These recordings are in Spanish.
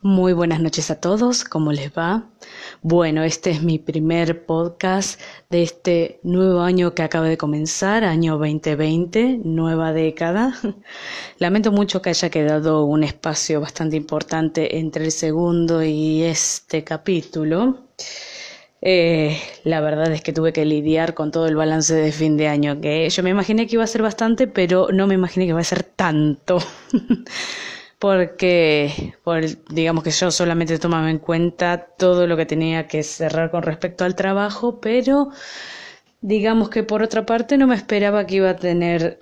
Muy buenas noches a todos, ¿cómo les va? Bueno, este es mi primer podcast de este nuevo año que acaba de comenzar, año 2020, nueva década. Lamento mucho que haya quedado un espacio bastante importante entre el segundo y este capítulo. La verdad es que tuve que lidiar con todo el balance de fin de año, que yo me imaginé que iba a ser bastante, pero no me imaginé que iba a ser tanto. Porque digamos que yo solamente tomaba en cuenta todo lo que tenía que cerrar con respecto al trabajo, pero digamos que por otra parte no me esperaba que iba a tener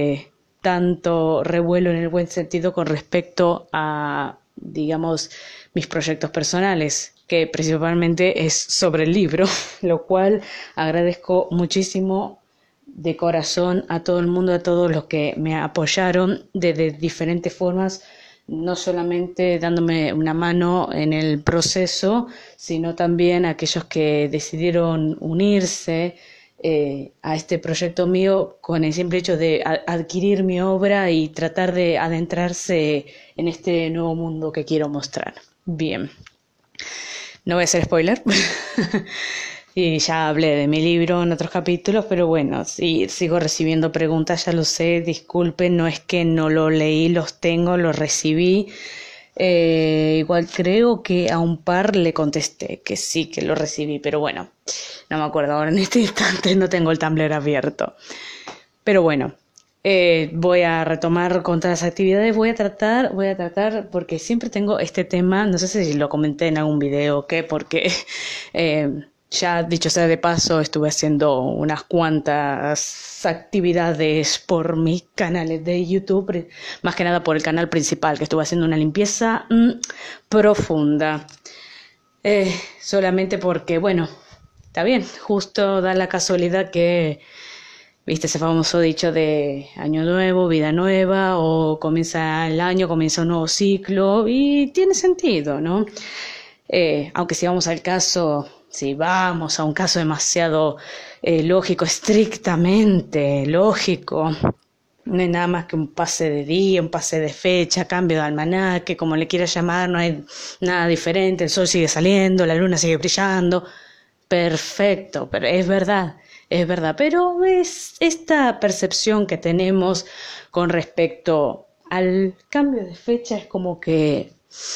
tanto revuelo en el buen sentido con respecto a, digamos, mis proyectos personales, que principalmente es sobre el libro, lo cual agradezco muchísimo de corazón a todo el mundo, a todos los que me apoyaron de diferentes formas, no solamente dándome una mano en el proceso, sino también a aquellos que decidieron unirse a este proyecto mío con el simple hecho de adquirir mi obra y tratar de adentrarse en este nuevo mundo que quiero mostrar. Bien, no voy a hacer spoiler. Y ya hablé de mi libro en otros capítulos, pero bueno, sí, sigo recibiendo preguntas, ya lo sé, disculpen, no es que no lo leí, los tengo, los recibí. Igual creo que a un par le contesté que sí, que lo recibí, pero bueno, no me acuerdo ahora en este instante, no tengo el Tumblr abierto. Pero bueno, voy a retomar con todas las actividades, voy a tratar, porque siempre tengo este tema, no sé si lo comenté en algún video o qué, porque... ya dicho sea de paso, estuve haciendo unas cuantas actividades por mis canales de YouTube, más que nada por el canal principal, que estuve haciendo una limpieza profunda. Solamente porque, bueno, está bien, justo da la casualidad que, viste ese famoso dicho de año nuevo, vida nueva, o comienza el año, comienza un nuevo ciclo, y tiene sentido, ¿no? Aunque si vamos al caso... Si vamos a un caso demasiado lógico, estrictamente lógico, no hay nada más que un pase de día, un pase de fecha, cambio de almanaque, como le quieras llamar, no hay nada diferente, el sol sigue saliendo, la luna sigue brillando, perfecto, pero es verdad, pero es esta percepción que tenemos con respecto al cambio de fecha es como que,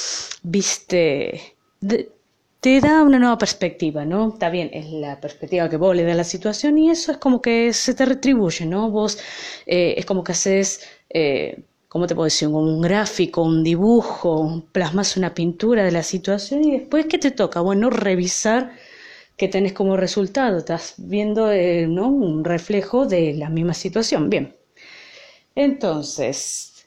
viste... te da una nueva perspectiva, ¿no? Está bien, es la perspectiva que vos le das a la situación y eso es como que se te retribuye, ¿no? Vos es como que haces, ¿cómo te puedo decir? Un gráfico, un dibujo, plasmas una pintura de la situación y después, ¿qué te toca? Bueno, revisar qué tenés como resultado. Estás viendo, ¿no? Un reflejo de la misma situación. Bien. Entonces,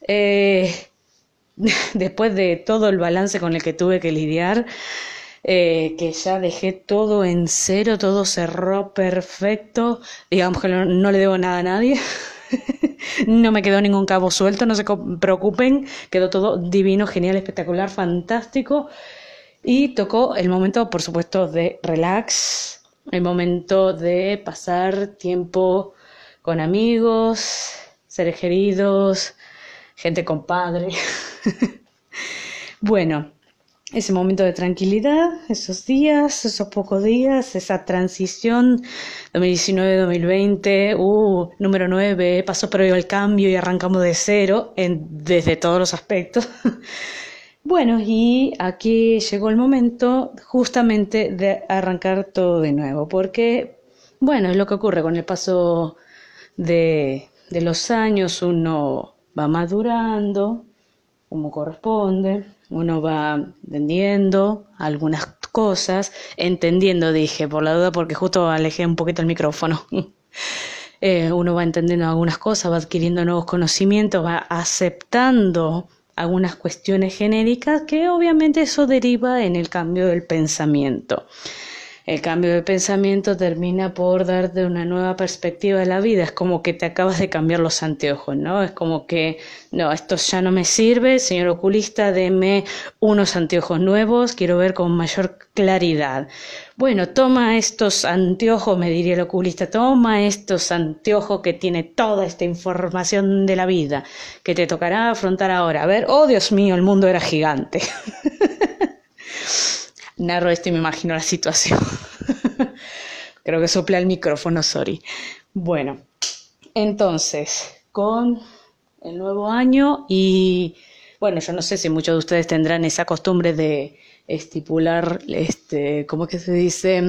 después de todo el balance con el que tuve que lidiar, que ya dejé todo en cero, todo cerró perfecto, digamos que no le debo nada a nadie, no me quedó ningún cabo suelto, no se preocupen, quedó todo divino, genial, espectacular, fantástico, y tocó el momento, por supuesto, de relax, el momento de pasar tiempo con amigos, seres queridos, gente compadre. Bueno, ese momento de tranquilidad, esos días, esos pocos días, esa transición 2019-2020, número 9, pasó previo al cambio y arrancamos de cero desde todos los aspectos. Bueno, y aquí llegó el momento justamente de arrancar todo de nuevo, porque, bueno, es lo que ocurre con el paso de los años, uno va madurando como corresponde, uno va entendiendo algunas cosas, entendiendo dije, por la duda, porque justo alejé un poquito el micrófono. Uno va entendiendo algunas cosas, va adquiriendo nuevos conocimientos, va aceptando algunas cuestiones genéricas que obviamente eso deriva en el cambio del pensamiento. El cambio de pensamiento termina por darte una nueva perspectiva de la vida. Es como que te acabas de cambiar los anteojos, ¿no? Es como que, no, esto ya no me sirve, señor oculista, deme unos anteojos nuevos, quiero ver con mayor claridad. Bueno, toma estos anteojos, me diría el oculista, toma estos anteojos que tiene toda esta información de la vida, que te tocará afrontar ahora. A ver, oh Dios mío, el mundo era gigante. narro esto y me imagino la situación. Creo que sopla el micrófono, sorry. Bueno, entonces, con el nuevo año y, bueno, yo no sé si muchos de ustedes tendrán esa costumbre de estipular, ¿cómo es que se dice?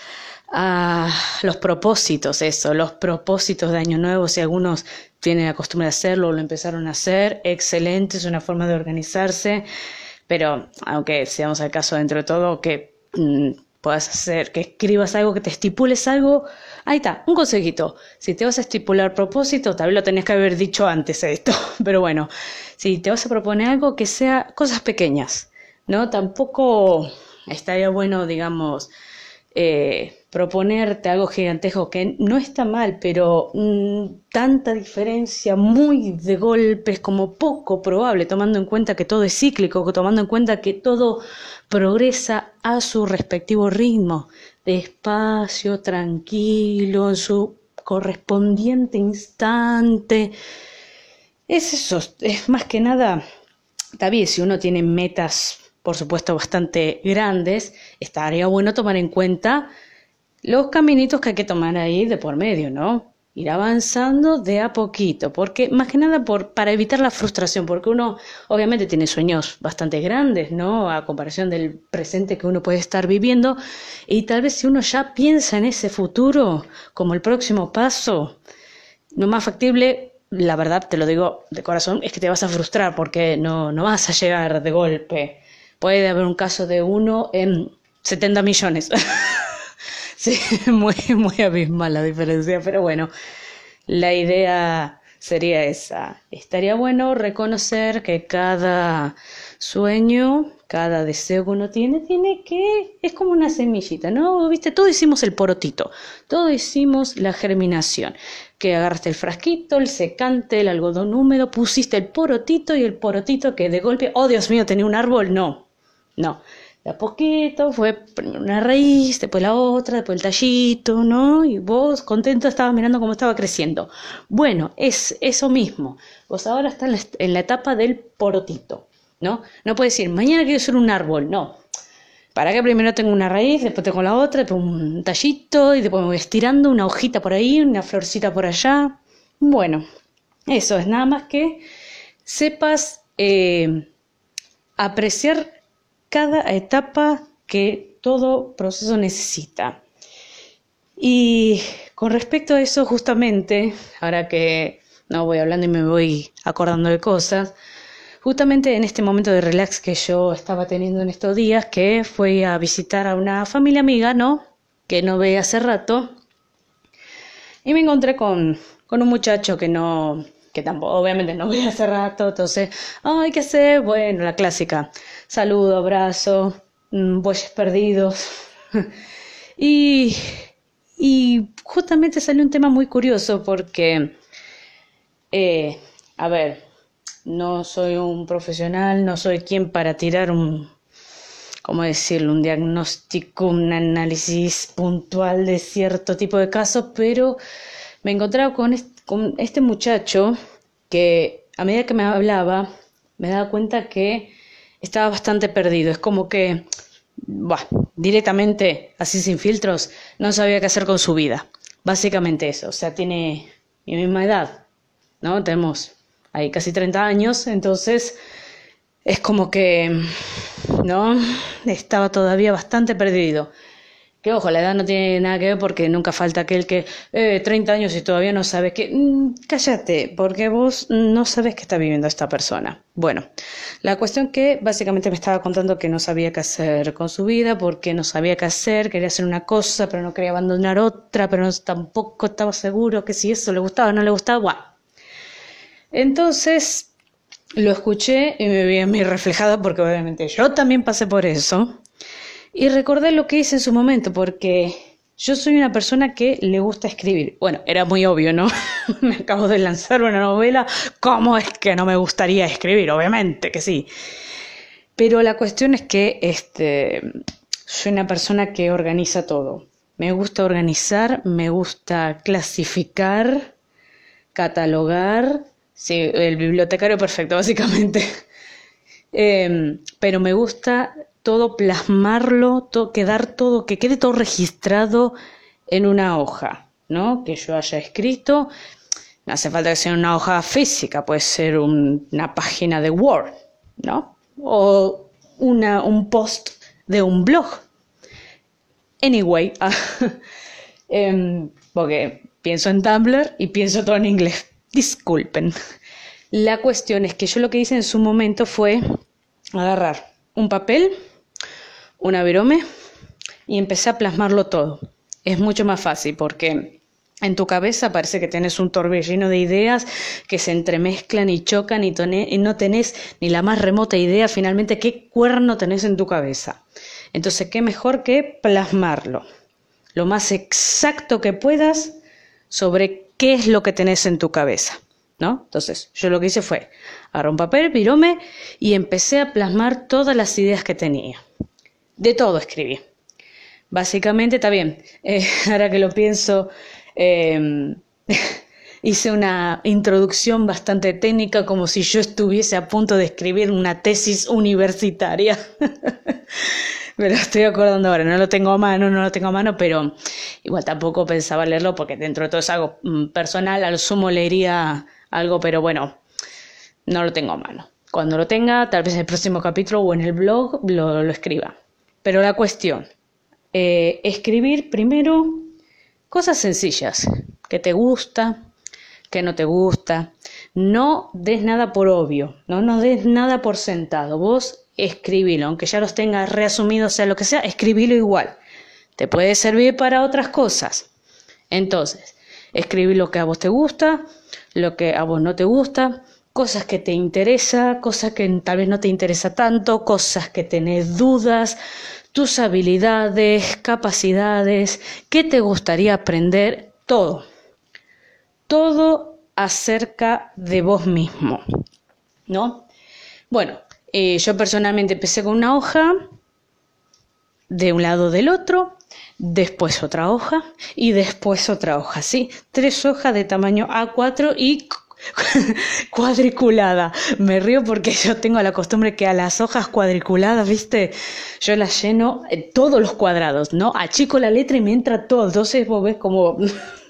Los propósitos, los propósitos de Año Nuevo, si algunos tienen la costumbre de hacerlo o lo empezaron a hacer, excelente, es una forma de organizarse, pero aunque seamos al caso dentro de todo, que puedas hacer, que escribas algo, que te estipules algo, ahí está, un consejito, si te vas a estipular propósito, tal vez lo tenías que haber dicho antes esto, pero bueno, si te vas a proponer algo, que sea cosas pequeñas, ¿no? Tampoco estaría bueno, digamos, proponerte algo gigantesco que no está mal, pero tanta diferencia muy de golpe es como poco probable, tomando en cuenta que todo es cíclico, tomando en cuenta que todo progresa a su respectivo ritmo, despacio, tranquilo, en su correspondiente instante. Es eso, es más que nada, está bien, si uno tiene metas, por supuesto, bastante grandes, estaría bueno tomar en cuenta los caminitos que hay que tomar ahí de por medio, ¿no? Ir avanzando de a poquito, porque más que nada para evitar la frustración, porque uno obviamente tiene sueños bastante grandes, ¿no? A comparación del presente que uno puede estar viviendo, y tal vez si uno ya piensa en ese futuro como el próximo paso, lo más factible, la verdad, te lo digo de corazón, es que te vas a frustrar porque no vas a llegar de golpe. Puede haber un caso de 1 en 70 millones. Sí, muy abismal la diferencia, pero bueno, la idea sería esa. Estaría bueno reconocer que cada sueño, cada deseo que uno tiene que, es como una semillita, ¿no? ¿Viste? Todos hicimos el porotito, todos hicimos la germinación, que agarraste el frasquito, el secante, el algodón húmedo, pusiste el porotito y el porotito que de golpe, oh Dios mío, tenía un árbol, no. De a poquito fue primero una raíz, después la otra, después el tallito, ¿no? Y vos contento estabas mirando cómo estaba creciendo. Bueno, es eso mismo. Vos ahora estás en la etapa del porotito, ¿no? No puedes decir, mañana quiero ser un árbol, no. Para que primero tengo una raíz, después tengo la otra, después un tallito, y después me voy estirando, una hojita por ahí, una florcita por allá. Bueno, eso es nada más que sepas apreciar cada etapa que todo proceso necesita. Y con respecto a eso, justamente, ahora que no voy hablando y me voy acordando de cosas, justamente en este momento de relax que yo estaba teniendo en estos días, que fui a visitar a una familia amiga, ¿no? Que no veía hace rato, y me encontré con un muchacho que tampoco, obviamente no veía hace rato, entonces, ay, ¿qué hacer? Bueno, la clásica. Saludo, abrazo, bueyes perdidos. y justamente salió un tema muy curioso porque, a ver, no soy un profesional, no soy quien para tirar ¿cómo decirlo? Un diagnóstico, un análisis puntual de cierto tipo de casos, pero me encontraba con este muchacho que a medida que me hablaba, me daba cuenta que estaba bastante perdido. Es como que, directamente, así sin filtros, no sabía qué hacer con su vida. Básicamente eso. O sea, tiene mi misma edad, ¿no? Tenemos ahí casi 30 años, entonces es como que, ¿no? Estaba todavía bastante perdido. Que ojo, la edad no tiene nada que ver porque nunca falta aquel que 30 años y todavía no sabes que... cállate, porque vos no sabes qué está viviendo esta persona. Bueno, la cuestión que básicamente me estaba contando que no sabía qué hacer con su vida, porque no sabía qué hacer, quería hacer una cosa, pero no quería abandonar otra, pero tampoco estaba seguro que si eso le gustaba o no le gustaba. Bueno. Entonces lo escuché y me vi en mí reflejada porque obviamente yo también pasé por eso. Y recordé lo que hice en su momento, porque yo soy una persona que le gusta escribir. Bueno, era muy obvio, ¿no? Me acabo de lanzar una novela. ¿Cómo es que no me gustaría escribir? Obviamente que sí. Pero la cuestión es que soy una persona que organiza todo. Me gusta organizar, me gusta clasificar, catalogar. Sí, el bibliotecario perfecto, básicamente. Pero me gusta todo, plasmarlo, que quede todo registrado en una hoja, ¿no? Que yo haya escrito. No hace falta que sea una hoja física, puede ser una página de Word, ¿no? O un post de un blog. Anyway, porque pienso en Tumblr y pienso todo en inglés. Disculpen. La cuestión es que yo lo que hice en su momento fue agarrar un papel, una virome y empecé a plasmarlo todo. Es mucho más fácil porque en tu cabeza parece que tenés un torbellino de ideas que se entremezclan y chocan y no tenés ni la más remota idea finalmente qué cuerno tenés en tu cabeza. Entonces, qué mejor que plasmarlo lo más exacto que puedas sobre qué es lo que tenés en tu cabeza, ¿no? Entonces, yo lo que hice fue agarrar un papel, virome y empecé a plasmar todas las ideas que tenía. De todo escribí. Básicamente, está bien, ahora que lo pienso, hice una introducción bastante técnica como si yo estuviese a punto de escribir una tesis universitaria. Me lo estoy acordando ahora, no lo tengo a mano, pero igual tampoco pensaba leerlo porque dentro de todo es algo personal, al sumo leería algo, pero bueno, no lo tengo a mano. Cuando lo tenga, tal vez en el próximo capítulo o en el blog lo escriba. Pero la cuestión, escribir primero cosas sencillas, que te gusta, que no te gusta. No des nada por obvio, no des nada por sentado. Vos escribilo, aunque ya los tengas reasumidos, sea lo que sea, escribilo igual. Te puede servir para otras cosas. Entonces, escribí lo que a vos te gusta, lo que a vos no te gusta, cosas que te interesa, cosas que tal vez no te interesa tanto, cosas que tenés dudas, tus habilidades, capacidades, qué te gustaría aprender, todo. Todo acerca de vos mismo, ¿no? Bueno, yo personalmente empecé con una hoja de un lado del otro, después otra hoja y después otra hoja, ¿sí? 3 hojas de tamaño A4 y cuadriculada. Me río porque yo tengo la costumbre que a las hojas cuadriculadas, ¿viste? Yo las lleno todos los cuadrados, ¿no? Achico la letra y me entra todo. Entonces vos ves como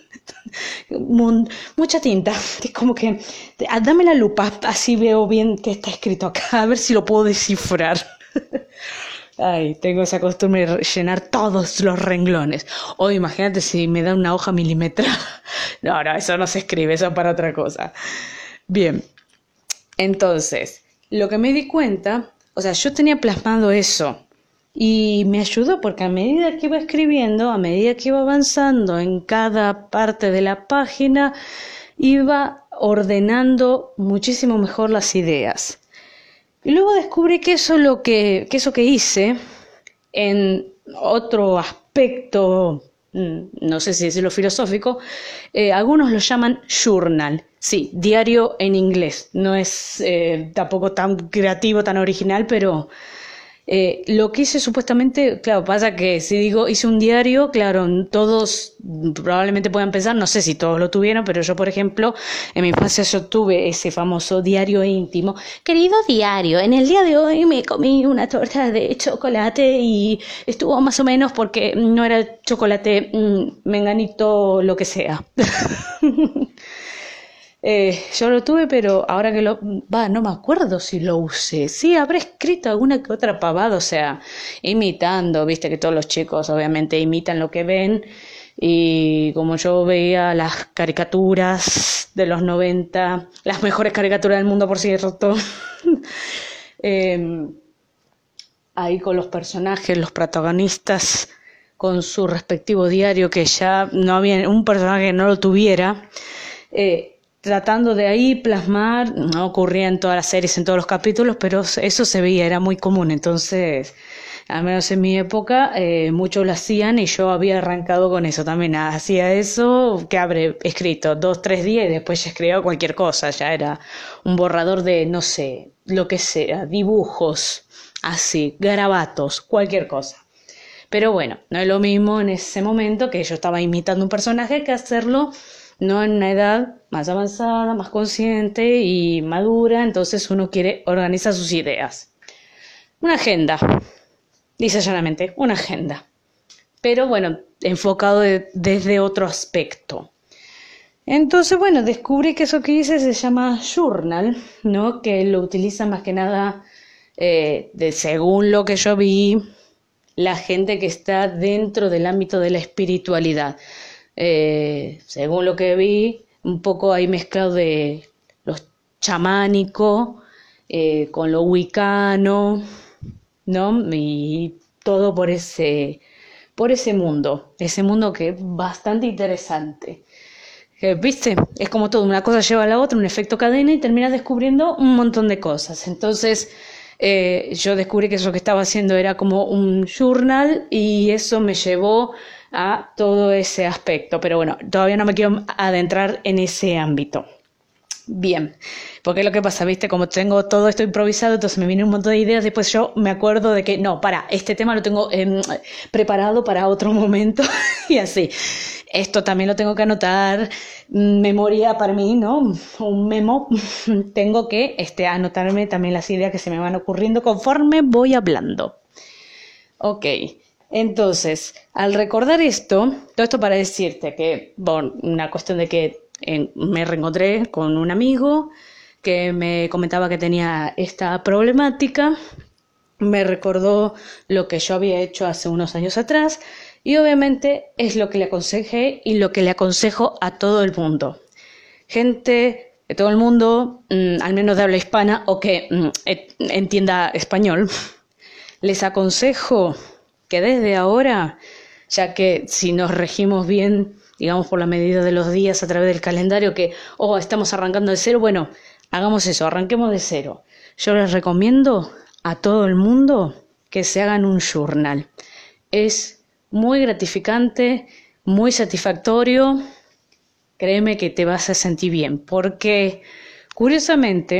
mucha tinta. Es como que dame la lupa, así veo bien qué está escrito acá, a ver si lo puedo descifrar. Ay, tengo esa costumbre de llenar todos los renglones. O imagínate si me da una hoja milimetrada. No, eso no se escribe, eso es para otra cosa. Bien, entonces, lo que me di cuenta, o sea, yo tenía plasmado eso y me ayudó porque a medida que iba escribiendo, a medida que iba avanzando en cada parte de la página, iba ordenando muchísimo mejor las ideas. Y luego descubrí que eso que hice en otro aspecto, no sé si decirlo filosófico, algunos lo llaman journal, sí, diario en inglés. No es tampoco tan creativo, tan original, pero lo que hice supuestamente, claro, pasa que si digo hice un diario, claro, todos probablemente puedan pensar, no sé si todos lo tuvieron, pero yo, por ejemplo, en mi infancia yo tuve ese famoso diario íntimo. Querido diario, en el día de hoy me comí una torta de chocolate y estuvo más o menos porque no era chocolate menganito, lo que sea. Yo lo tuve, pero ahora que no me acuerdo si lo usé. Sí, habré escrito alguna que otra pavada, o sea, imitando, viste que todos los chicos obviamente imitan lo que ven, y como yo veía las caricaturas de los 90, las mejores caricaturas del mundo, por cierto, ahí con los personajes, los protagonistas, con su respectivo diario, que ya no había un personaje que no lo tuviera, tratando de ahí plasmar, no ocurría en todas las series, en todos los capítulos, pero eso se veía, era muy común. Entonces, al menos en mi época, muchos lo hacían y yo había arrancado con eso también. Hacía eso, que habré escrito 2, 3 días y después ya escribía cualquier cosa, ya era un borrador de, no sé, lo que sea, dibujos, así, garabatos, cualquier cosa. Pero bueno, no es lo mismo en ese momento que yo estaba imitando un personaje que hacerlo no en una edad más avanzada, más consciente y madura, entonces uno quiere organizar sus ideas. Una agenda, Lisa llanamente, una agenda. Pero bueno, enfocado desde otro aspecto. Entonces, bueno, descubrí que eso que hice se llama journal, ¿no? Que lo utiliza más que nada, según lo que yo vi, la gente que está dentro del ámbito de la espiritualidad. Según lo que vi, un poco ahí mezclado de los chamánico, con lo wicano, ¿no? Y todo por ese mundo, ese mundo que es bastante interesante. ¿Viste? Es como todo, una cosa lleva a la otra, un efecto cadena y terminas descubriendo un montón de cosas. Entonces, yo descubrí que eso que estaba haciendo era como un journal y eso me llevó a todo ese aspecto. Pero bueno, todavía no me quiero adentrar en ese ámbito. Bien, porque es lo que pasa, ¿viste? Como tengo todo esto improvisado, entonces me viene un montón de ideas, después yo me acuerdo de que, no, este tema lo tengo preparado para otro momento y así. Esto también lo tengo que anotar, memoria para mí, ¿no? Un memo, tengo que anotarme también las ideas que se me van ocurriendo conforme voy hablando. Ok, entonces, al recordar esto, todo esto para decirte que, bueno, una cuestión de que me reencontré con un amigo que me comentaba que tenía esta problemática, me recordó lo que yo había hecho hace unos años atrás y obviamente es lo que le aconsejé y lo que le aconsejo a todo el mundo. Gente de todo el mundo, al menos de habla hispana o que entienda español, les aconsejo que desde ahora, ya que si nos regimos bien, digamos por la medida de los días a través del calendario, que estamos arrancando de cero, bueno, hagamos eso, arranquemos de cero. Yo les recomiendo a todo el mundo que se hagan un journal. Es muy gratificante, muy satisfactorio, créeme que te vas a sentir bien, porque curiosamente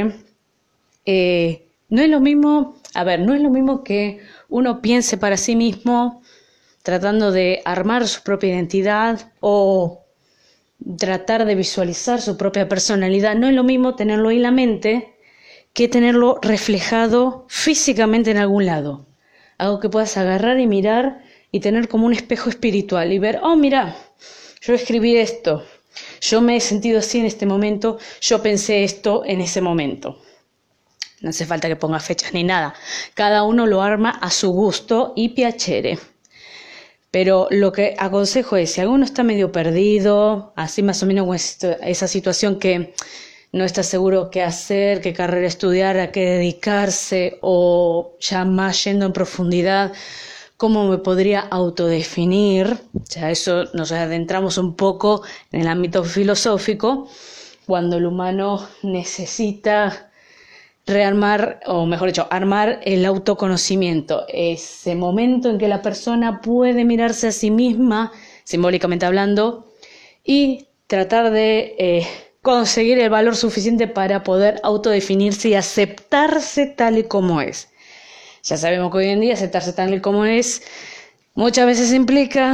no es lo mismo que uno piense para sí mismo tratando de armar su propia identidad o tratar de visualizar su propia personalidad. No es lo mismo tenerlo en la mente que tenerlo reflejado físicamente en algún lado. Algo que puedas agarrar y mirar y tener como un espejo espiritual y ver, mira, yo escribí esto, yo me he sentido así en este momento, yo pensé esto en ese momento. No hace falta que ponga fechas ni nada. Cada uno lo arma a su gusto y piacere. Pero lo que aconsejo es, si alguno está medio perdido, así más o menos con esa situación que no está seguro qué hacer, qué carrera estudiar, a qué dedicarse, o ya más yendo en profundidad, cómo me podría autodefinir, ya eso nos adentramos un poco en el ámbito filosófico, cuando el humano necesita rearmar, o mejor dicho, armar el autoconocimiento, ese momento en que la persona puede mirarse a sí misma, simbólicamente hablando, y tratar de conseguir el valor suficiente para poder autodefinirse y aceptarse tal y como es. Ya sabemos que hoy en día aceptarse tal y como es muchas veces implica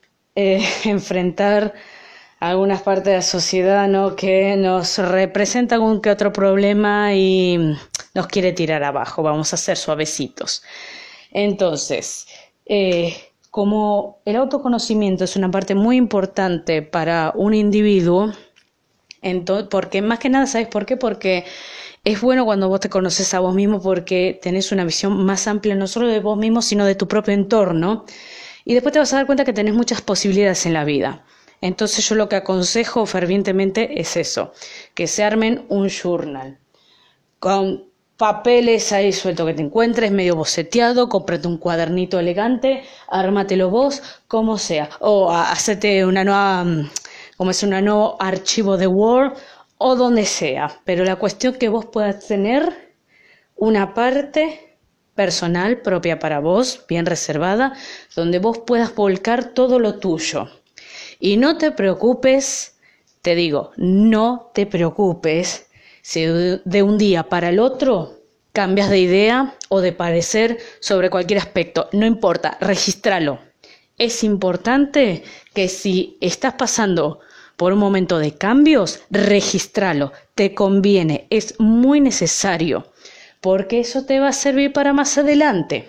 enfrentar algunas partes de la sociedad, ¿no?, que nos representa algún que otro problema y nos quiere tirar abajo. Vamos a ser suavecitos. Entonces, como el autoconocimiento es una parte muy importante para un individuo, porque más que nada, ¿sabes por qué? Porque es bueno cuando vos te conoces a vos mismo, porque tenés una visión más amplia no solo de vos mismo, sino de tu propio entorno. Y después te vas a dar cuenta que tenés muchas posibilidades en la vida. Entonces yo lo que aconsejo fervientemente es eso, que se armen un journal con papeles ahí suelto que te encuentres, medio boceteado, cómprate un cuadernito elegante, ármatelo vos, como sea, o hacete un nuevo archivo de Word o donde sea, pero la cuestión que vos puedas tener una parte personal propia para vos, bien reservada, donde vos puedas volcar todo lo tuyo. Y no te preocupes, te digo, no te preocupes si de un día para el otro cambias de idea o de parecer sobre cualquier aspecto. No importa, regístralo. Es importante que si estás pasando por un momento de cambios, regístralo. Te conviene, es muy necesario, porque eso te va a servir para más adelante.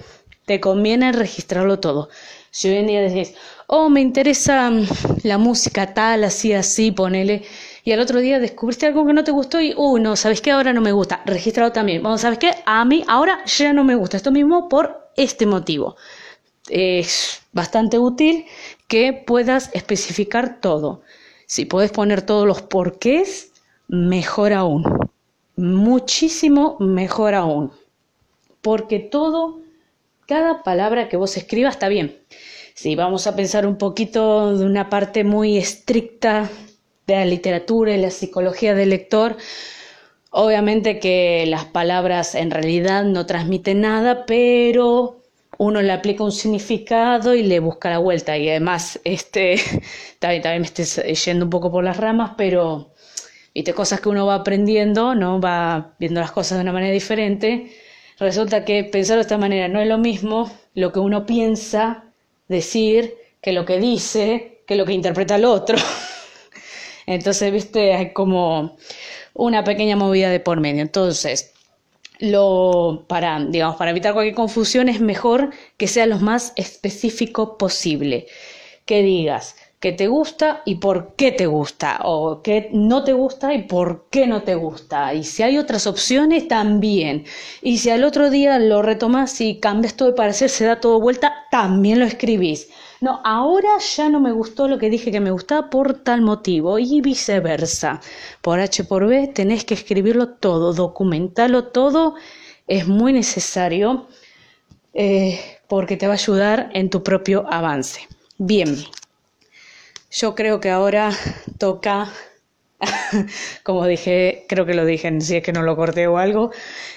te conviene registrarlo todo. Si hoy en día decís, me interesa la música tal, así, ponele, y al otro día descubriste algo que no te gustó y, no, ¿sabes qué? Ahora no me gusta, registrado también. Bueno, ¿sabes qué? A mí ahora ya no me gusta esto mismo por este motivo. Es bastante útil que puedas especificar todo. Si puedes poner todos los porqués, mejor aún. Muchísimo mejor aún. Porque cada palabra que vos escribas está bien. Si vamos a pensar un poquito de una parte muy estricta de la literatura y la psicología del lector, obviamente que las palabras en realidad no transmiten nada, pero uno le aplica un significado y le busca la vuelta. Y además, también me estoy yendo un poco por las ramas, pero viste, cosas que uno va aprendiendo, ¿no? Va viendo las cosas de una manera diferente. Resulta que pensar de esta manera no es lo mismo lo que uno piensa decir que lo que dice, que lo que interpreta el otro. Entonces, viste, hay como una pequeña movida de por medio. Entonces, para evitar cualquier confusión es mejor que sea lo más específico posible. Que digas que te gusta y por qué te gusta, o que no te gusta y por qué no te gusta. Y si hay otras opciones, también. Y si al otro día lo retomas y cambias todo de parecer, se da todo vuelta, también lo escribís. No, ahora ya no me gustó lo que dije que me gustaba por tal motivo, y viceversa. Por H por B tenés que escribirlo todo, documentarlo todo, es muy necesario porque te va a ayudar en tu propio avance. Bien, yo creo que ahora toca, como dije, creo que lo dije, si es que no lo corté o algo,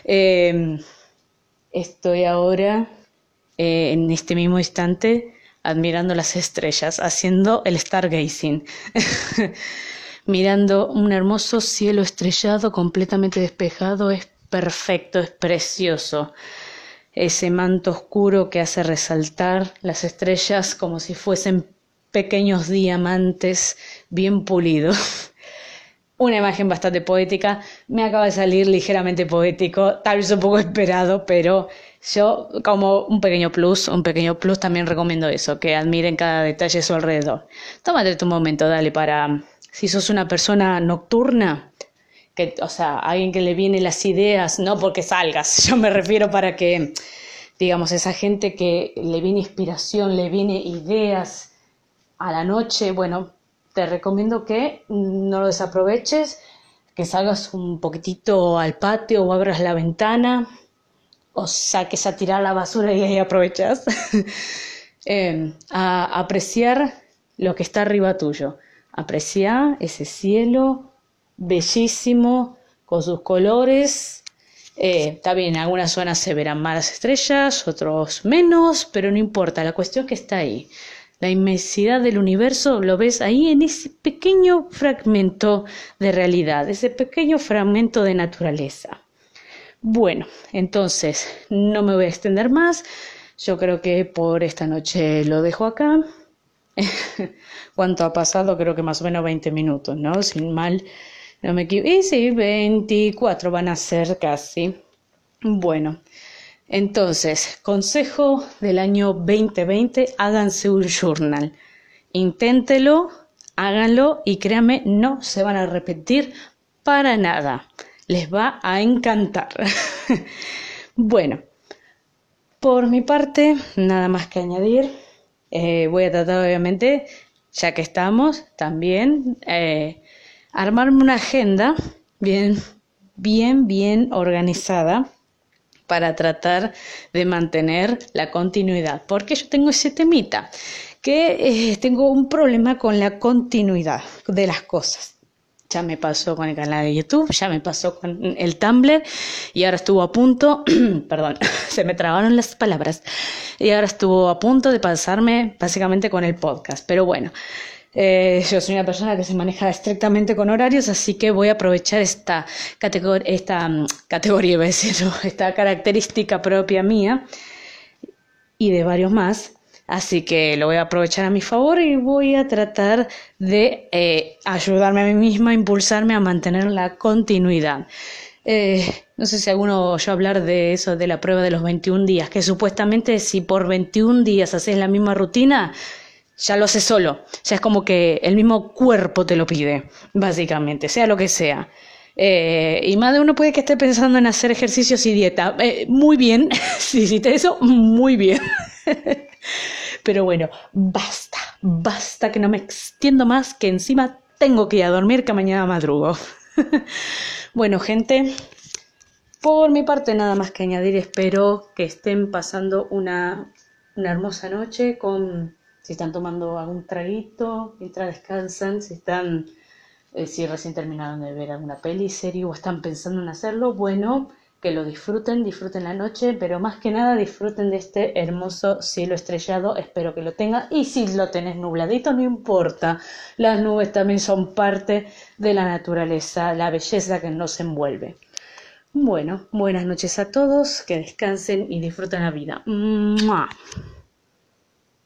estoy ahora en este mismo instante admirando las estrellas, haciendo el stargazing, mirando un hermoso cielo estrellado completamente despejado. Es perfecto, es precioso. Ese manto oscuro que hace resaltar las estrellas como si fuesen pequeños diamantes bien pulidos. Una imagen bastante poética. Me acaba de salir ligeramente poético, tal vez un poco esperado, pero yo como un pequeño plus también recomiendo eso, que admiren cada detalle a su alrededor. Tómate tu momento, dale, si sos una persona nocturna, alguien que le vienen las ideas, no porque salgas, yo me refiero para que, esa gente que le viene inspiración, le viene ideas a la noche, bueno, te recomiendo que no lo desaproveches, que salgas un poquitito al patio o abras la ventana o saques a tirar la basura y ahí aprovechas a apreciar lo que está arriba tuyo. Apreciar ese cielo bellísimo con sus colores. Está bien, en algunas zonas se verán más las estrellas, otros menos, pero no importa, la cuestión es que está ahí. La inmensidad del universo lo ves ahí en ese pequeño fragmento de realidad, ese pequeño fragmento de naturaleza. Bueno, entonces no me voy a extender más. Yo creo que por esta noche lo dejo acá. ¿Cuánto ha pasado? Creo que más o menos 20 minutos, ¿no? Sin mal, no me equivoco. Y sí, 24 van a ser casi. Bueno. Entonces, consejo del año 2020, háganse un journal. Inténtelo, háganlo y créanme, no se van a arrepentir para nada. Les va a encantar. Bueno, por mi parte, nada más que añadir. Voy a tratar, obviamente, ya que estamos, también armarme una agenda bien organizada, para tratar de mantener la continuidad, porque yo tengo ese temita, que tengo un problema con la continuidad de las cosas. Ya me pasó con el canal de YouTube, ya me pasó con el Tumblr y ahora estuvo a punto, perdón, se me trabaron las palabras, y ahora estuvo a punto de pasarme básicamente con el podcast, pero bueno. Yo soy una persona que se maneja estrictamente con horarios, así que voy a aprovechar esta categoría, esta característica propia mía y de varios más. Así que lo voy a aprovechar a mi favor y voy a tratar de ayudarme a mí misma, impulsarme a mantener la continuidad. No sé si alguno oyó hablar de eso, de la prueba de los 21 días, que supuestamente si por 21 días haces la misma rutina, ya lo haces solo. Ya es como que el mismo cuerpo te lo pide, básicamente, sea lo que sea. Y más de uno puede que esté pensando en hacer ejercicios y dieta. Muy bien, si hiciste eso, muy bien. Pero bueno, basta, que no me extiendo más, que encima tengo que ir a dormir, que mañana madrugo. Bueno, gente, por mi parte nada más que añadir. Espero que estén pasando una hermosa noche si están tomando algún traguito mientras descansan, si recién terminaron de ver alguna peli, serie o están pensando en hacerlo, bueno, que lo disfruten la noche, pero más que nada disfruten de este hermoso cielo estrellado, espero que lo tengan, y si lo tenés nubladito no importa, las nubes también son parte de la naturaleza, la belleza que nos envuelve. Bueno, buenas noches a todos, que descansen y disfruten la vida. ¡Mua!